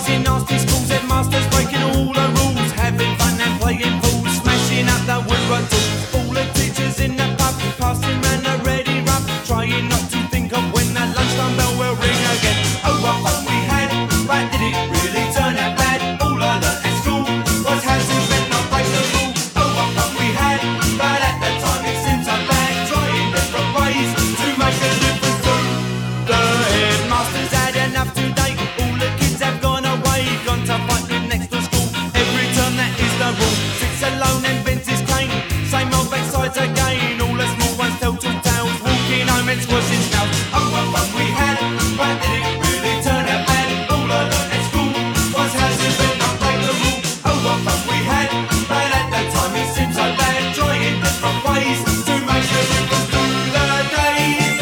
boys in nasty schools, headmasters breaking all the rules, having fun and playing fools, smashing up the woodwork tools. All the teachers in the pub, passing round a ready rub, trying not to think of when the lunchtime bell will ring again. Oh, what fun we had, but did it really turn out bad? All I learnt at school was how to bend, not break the rules. Oh, what fun we had, but at the time it seemed so bad, trying different ways to make a difference to the headmasters had enough today. All the kids have gone away, gone to fight with next to school. Every term that is the rule, sits alone and bends his cane. Same old backsides again, all the small ones tell two tales, walking home and squashing snails. Oh, what fun we had, but did it really turn out bad? All I learnt at school was how to bend, not break the rule. Oh, what fun we had, but at the time it seemed so bad, trying different ways to make a difference to the days.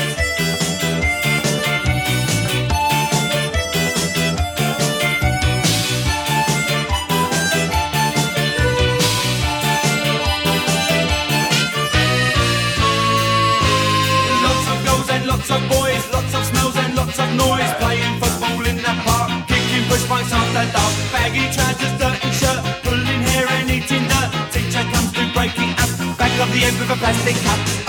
Lots of girls and lots of boys, lots of smells and lots of noise, playing football in the park, kicking push bikes after dark, baggy trousers, dirty shirt, pulling hair and eating dirt. Teacher comes to break it up, back of the end with a plastic cup.